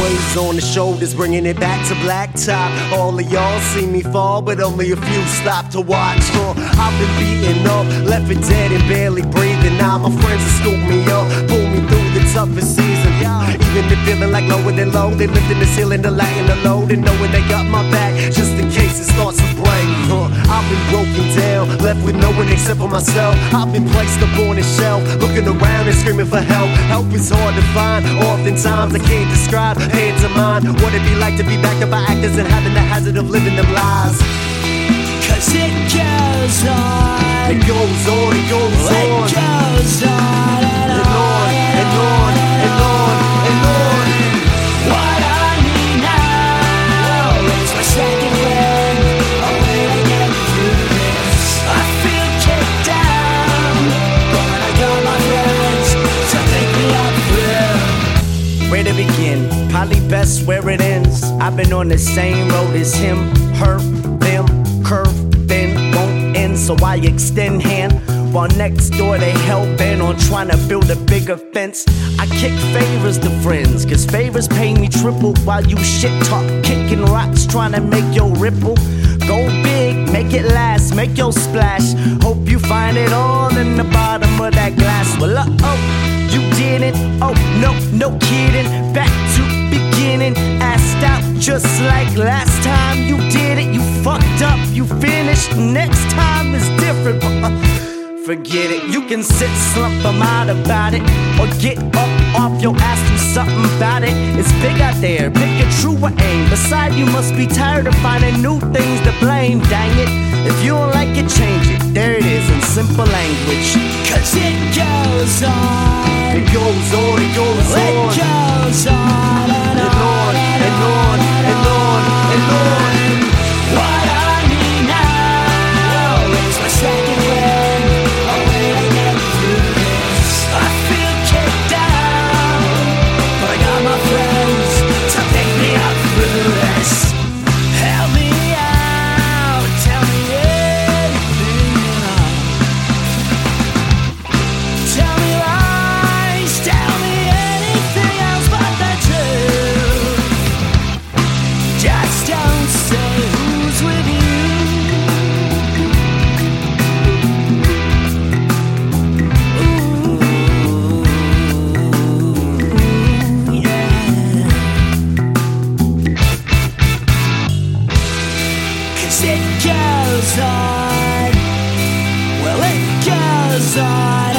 weighs on the shoulders, bringing it back to blacktop. All of y'all see me fall, but only a few stop to watch. I've been beaten up, left for dead and barely breathing. Now my friends will scoop me up, pull me through the toughest season. Even if feeling like lower than low, they lifting the ceiling, the lighten the load, and knowing they got my back just in case it starts to break. I've been broken down, left with no one except for myself. I've been placed up on a shelf, looking around and screaming for help. Help is hard to find, oftentimes I can't describe. Hands in mind, what it'd be like to be backed up by actors and having the hazard of living them lies. Cause it goes on. It goes on, it goes on. It goes on and on and on and on and on. What I need now is my second wind, a way to get through this. I feel kicked down, but I got my friends to pick me up through. Where to begin? Probably best where it ends. I've been on the same road as him, her, them, curve, then won't end, so I extend hand. While next door they hell-bent on trying to build a bigger fence. I kick favors to friends, cause favors pay me triple, while you shit talk, kicking rocks, trying to make your ripple. Go big, make it last, make your splash. Hope you find it all in the bottom of that glass. Well, you didn't, no kidding. Back to beginning, assed out just like last time you did it. You fucked up, you finished, next time is different. Forget it, you can sit, slump, I'm out about it, or get up off your ass, do something about it. It's big out there, pick a truer aim. Besides, you must be tired of finding new things to blame, dang it. If you don't like it, change it, there it is in simple language. Cause it goes on. It goes on, it goes on. It goes on and on and on and on and on. What I need now is my second wind, a way to get through this. I feel kicked down, but I got my friends to pick me up through this. Help me out, tell me anything you know. Tell me lies, tell me anything else but the truth. Just don't say who's with you. Ooh, yeah. Cause it goes on. Well, it goes on.